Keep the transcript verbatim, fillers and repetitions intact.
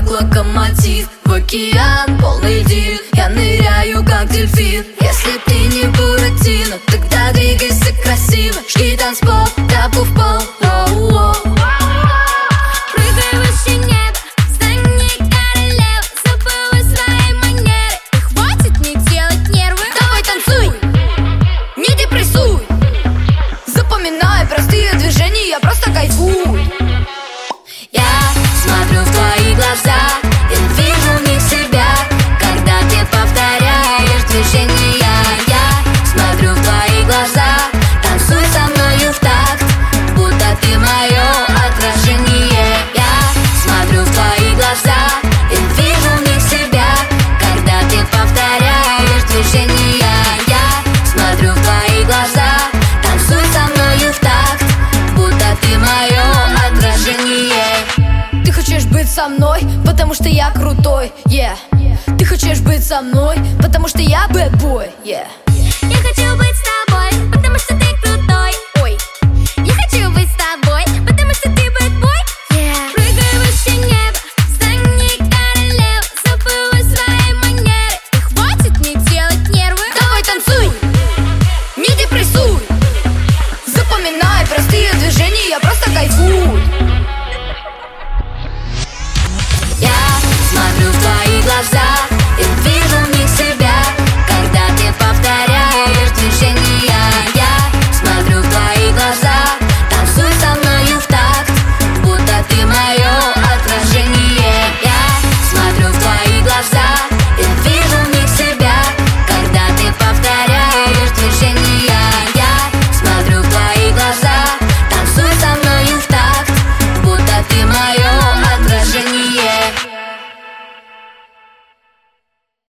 как локомотив. В океан полный див, я ныряю как дельфин. Если ты не Буратино, тогда двигайся красиво. Жги танцпол, тапу в пол. Оу-оу. Прыгай выше неба, стань не королева. Забыла свои манеры, и хватит не делать нервы. Давай танцуй, не депрессуй. Запоминай простые движения, я просто кайфуй. Я смотрю в твои глаза, я вижу в них себя. Когда ты повторяешь движения, я смотрю в твои глаза. Танцуй со мною в такт, будто ты мое отражение. Я смотрю в твои глаза, я вижу в них себя. Когда ты повторяешь движения, я смотрю в твои глаза. Танцуй со мною в такт, будто ты мое отражение. Ты хочешь быть со мной, потому что я крутой, yeah. Ты хочешь быть со мной, потому что я bad boy, yeah. Я хочу